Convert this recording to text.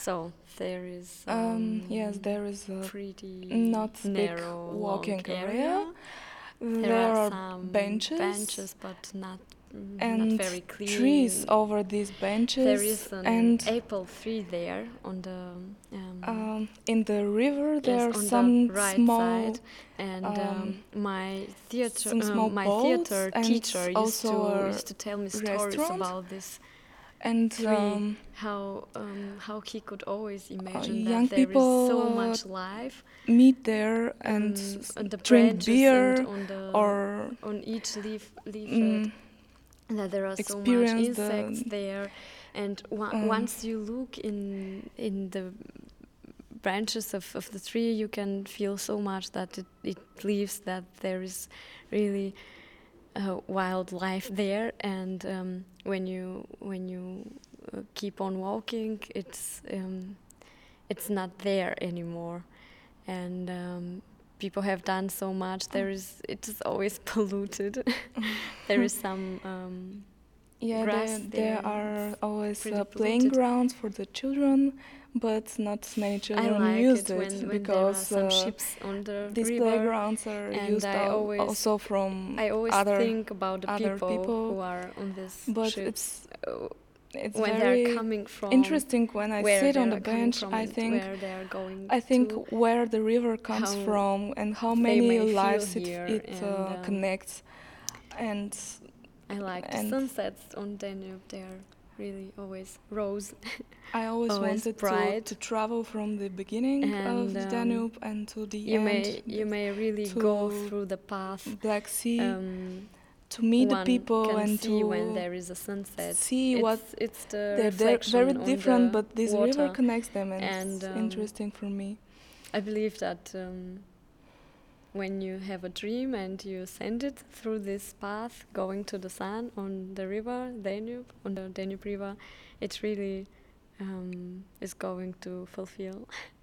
So there is Yes, there is a pretty not big narrow, walking long area. There There are are some benches but not and very clean. trees over these benches. There is an and apple tree there on the in the river there are on some the right small side, and my theater some small my boats, theater and teacher also a used to tell me stories restaurant. about this And tree, how he could always imagine young that there is so people much life meet there and on the drink branches beer and on the or on each leaflet, that there are so much experience insects the there, and once you look in the branches of the tree, you can feel so much that it leaves, that there is really wildlife there, and when you keep on walking, it's not there anymore, and people have done so much. It is always polluted. There is some grass there are always pretty playing polluted. grounds for the children, but not many I children like used it it when there are because some ships on the these river, playgrounds are and used I also from always other think about the other people who are on these but ships. it's When very they're coming from, interesting when I where sit they on are the coming bench. from I and think where they are going to, where the river comes how from and how they many may feel lives here, it and connects. And I like the sunsets on Danube. They are really always rose. I always always wanted bright. to travel from the beginning of the Danube and to the end. You may really go through the path Black Sea to meet the one people can and see to when there is a sunset. see what it's the they're reflection very on different, the but this water. river connects them, and And it's interesting for me. I believe that when you have a dream and you send it through this path going to the sun on the river Danube, on the Danube River, it really is going to fulfill.